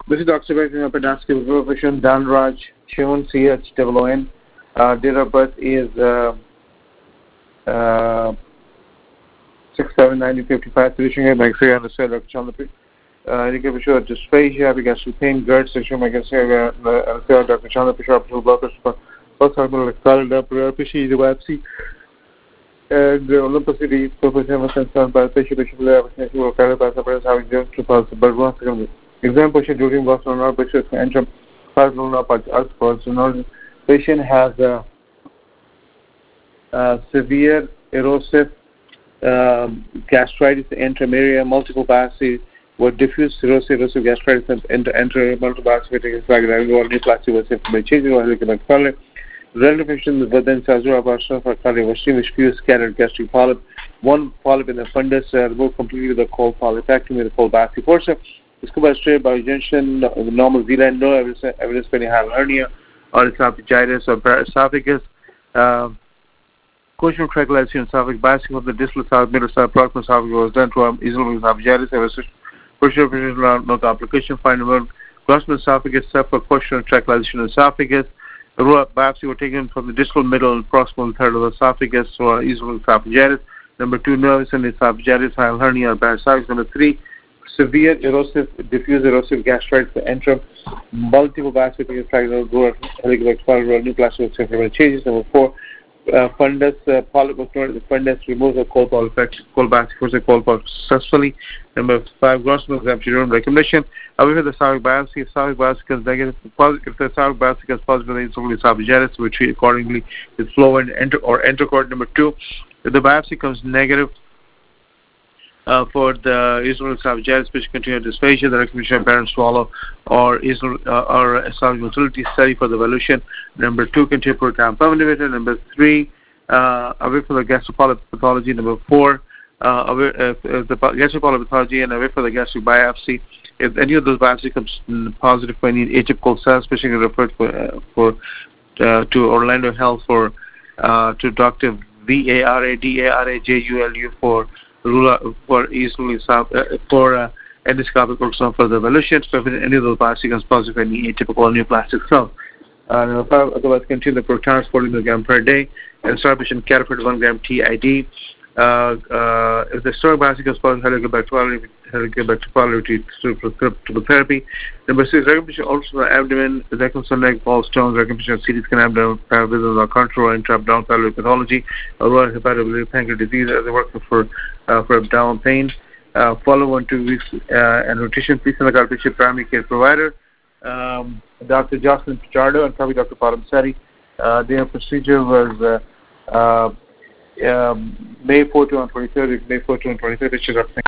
This is Dr. Bekir Padansky, profession Dan Raj, Shivan CHOON. Date of birth is 6/7/1955. Finishing it like 300 Dr. Chandrapi. Indicate for sure dysphagia, gastric pain, GERD, sexual megacia, Dr. Chandrapi, sharp blockers, post hospital calendar, priority biopsy, and Olympicity, professional concerned by patient will carry by surprise having just to pass the blood one second. Exam patient during was on our patient entrum, patient has severe erosive gastritis, intrameria, multiple biopsy, with diffuse erosive gastritis and enter multiple biopsy, like neoplasty was changing or color. Relative patient within Sazura Basha for cardiovascular with few scattered gastric polyp, one polyp in the fundus, removed completely with a cold polypectomy with a cold biopsy portion. Scuba straight by junction, normal Z-line, no evidence for any hernia or esophagitis or esophagus. Question triangulation esophagus biopsy of the distal esophagus, middle esophagus, proximal esophagus was done to easily esophagitis. Question no complication. Final proximal esophagus for question triangulation esophagus. The biopsy were taken from the distal, middle, and proximal third of the esophagus, so easily esophagitis. Number 2, nervous and esophagitis, hial hernia, or bad esophagus. Number 3, severe erosive, diffuse erosive gastritis, the entrum, multiple biopsy taken, neoplastic changes. Number 4, fundus polyp was noted. The fundus removes the cold biopsy for the cold polyp successfully. Number 5, gross exam recommendation. However, the esophageal biopsy comes negative. If the esophageal biopsy comes positive, then it's only esophagitis, we treat accordingly with flow and enterocord. Number 2, if the biopsy comes negative for the easily esophagitis, which continued dysphagia, the recommendation of parents swallow or esophageal motility study for the evolution. Number 2, continue proton pump inhibitor. Number 3, away from the gastropolyp pathology. Number 4, the gastropolyp pathology and away from the gastric biopsy. If any of those biopsy comes positive for any atypical cells, especially referred to Orlando Health to Dr. VARADARAJULU for easily for endoscopic ultrasound for the evolution. So if any of those biopsy comes positive for any atypical neoplastic cell. Number 5, otherwise continue the proton 40 mg per day and start patient catapult 1 gram TID. If the stomach biopsy comes positive, helicobacter to therapy. Number 6, recognition also for abdomen, recognition leg, ball stones, recognition of CT scan abdomen, visits or control, intra-abdominal pyloric pathology, or hepatobiliary pancreas disease as a worker for abdominal pain. Follow 1 2 weeks and rotation. Please send the patient primary care provider, Dr. Jocelyn Pichardo and probably Dr. Padam Seti. Their procedure was May 4 to 23rd, May 4 to 23rd.